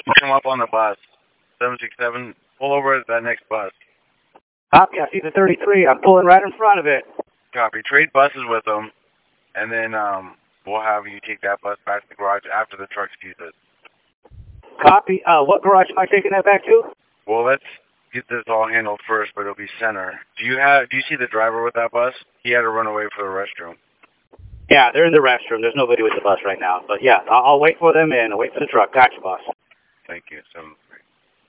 Come up on the bus. 767, pull over at that next bus. Copy, I see the 33. I'm pulling right in front of it. Copy. Trade buses with them, and then we'll have you take that bus back to the garage after the truck sees it. Copy. What garage am I taking that back to? Well, let's get this all handled first, but it'll be center. Do you see the driver with that bus? He had to run away for the restroom. Yeah, they're in the restroom. There's nobody with the bus right now. But yeah, I'll wait for them and wait for the truck. Gotcha, boss. Thank you.